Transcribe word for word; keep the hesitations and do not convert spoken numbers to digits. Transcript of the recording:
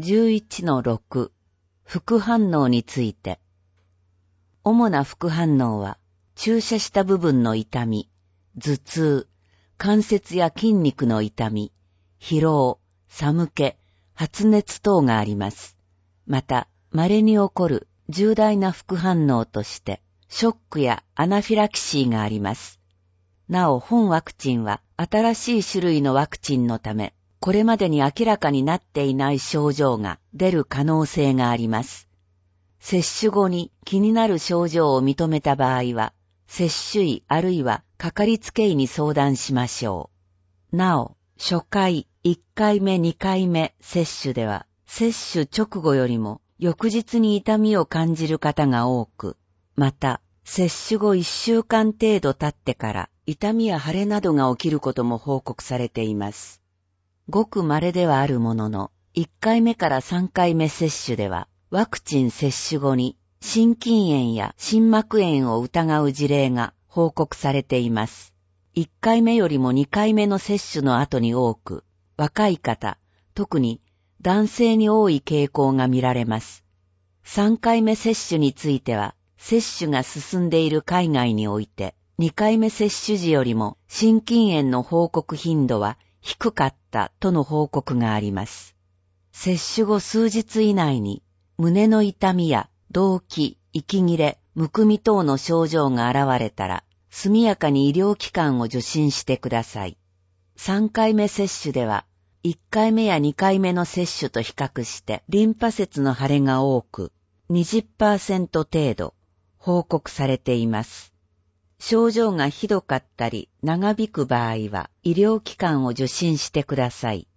じゅういちのろく 副反応について。主な副反応は、注射した部分の痛み、頭痛、関節や筋肉の痛み、疲労、寒気、発熱等があります。また、稀に起こる重大な副反応として、ショックやアナフィラキシーがあります。なお、本ワクチンは新しい種類のワクチンのため、これまでに明らかになっていない症状が出る可能性があります。接種後に気になる症状を認めた場合は、接種医あるいはかかりつけ医に相談しましょう。なお、初回、いっかいめ、にかいめ接種では、接種直後よりも翌日に痛みを感じる方が多く、また、接種後いっしゅうかん程度経ってから痛みや腫れなどが起きることも報告されています。ごく稀ではあるものの、いっかいめからさんかいめ接種では、ワクチン接種後に心筋炎や心膜炎を疑う事例が報告されています。いっかいめよりもにかいめの接種の後に多く、若い方、特に男性に多い傾向が見られます。さんかいめ接種については、接種が進んでいる海外において、にかいめ接種時よりも心筋炎の報告頻度は低かったとの報告があります。接種後数日以内に胸の痛みや動悸、息切れ、むくみ等の症状が現れたら、速やかに医療機関を受診してください。さんかいめ接種では、いっかいめやにかいめの接種と比較してリンパ節の腫れが多く、にじゅっパーセント 程度報告されています。症状がひどかったり長引く場合は医療機関を受診してください。